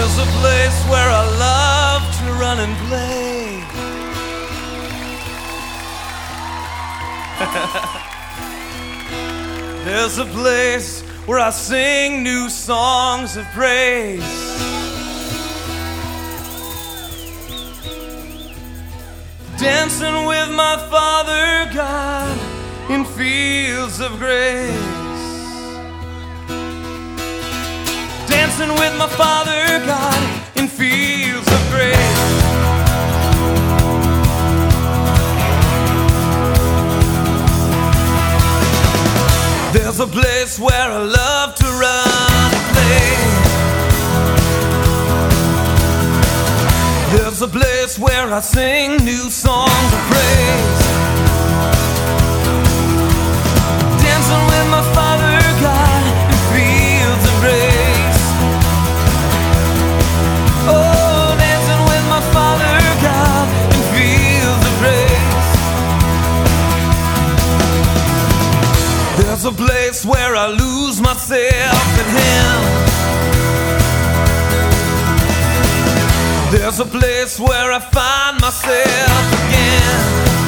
There's a place where I love to run and play. There's a place where I sing new songs of praise. Dancing with my Father God in fields of grace. Dancing with my Father God in fields of grace. There's a place where I love to run and play. There's a place where I sing new songs of praise. Dancing with my Father God in fields of grace. Oh, dancing with my Father God in fields of grace. There's a place where I lose myself in Him. There's a place where I find myself again.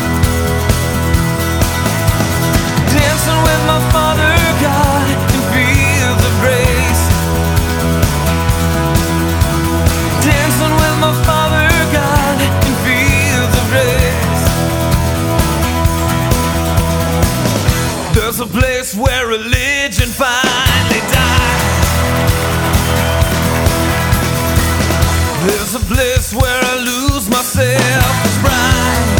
Dancing with my Father God in fields of grace. Dancing with my Father God in fields of grace. There's a place where religion finally dies. There's a place where I lose myself as bride.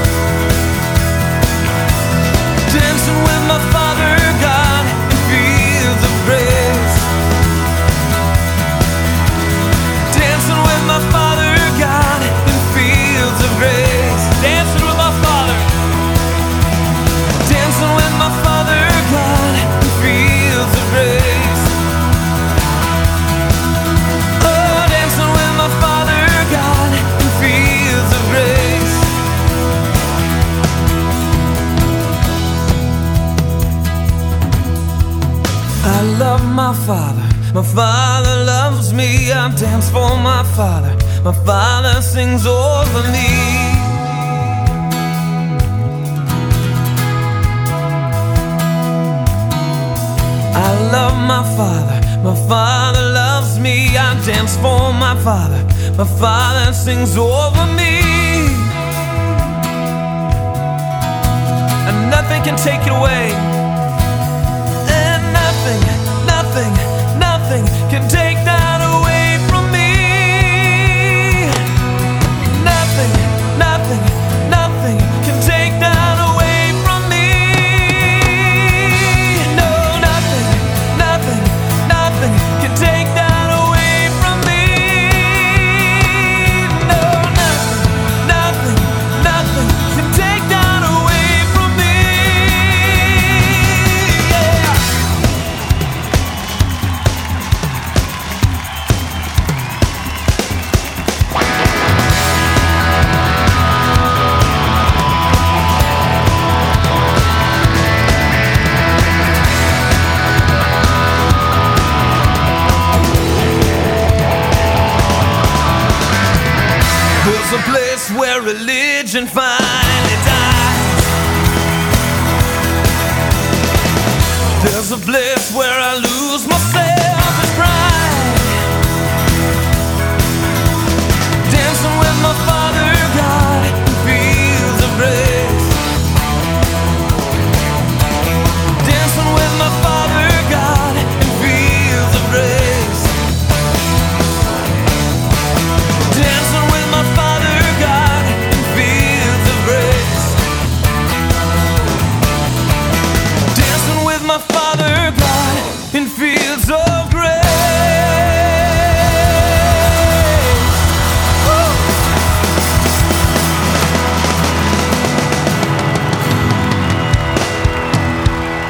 Dancing with my Father God in fields of grace. Dancing with my Father God in fields of grace. Dancing with my Father. Dancing with my Father God in fields of grace. Oh, dancing with my Father God in fields of grace. I love my Father. My Father loves me. I dance for my Father. My Father sings over me. I love my Father. My Father loves me. I dance for my Father. My Father sings over me. And nothing can take it away. And nothing, nothing, nothing can take that away from me. Nothing, nothing, nothing can take that away from me. No, nothing, nothing, nothing can take that away from me. No, nothing, nothing, nothing can take that away from me. Yeah. There's a place where religion finds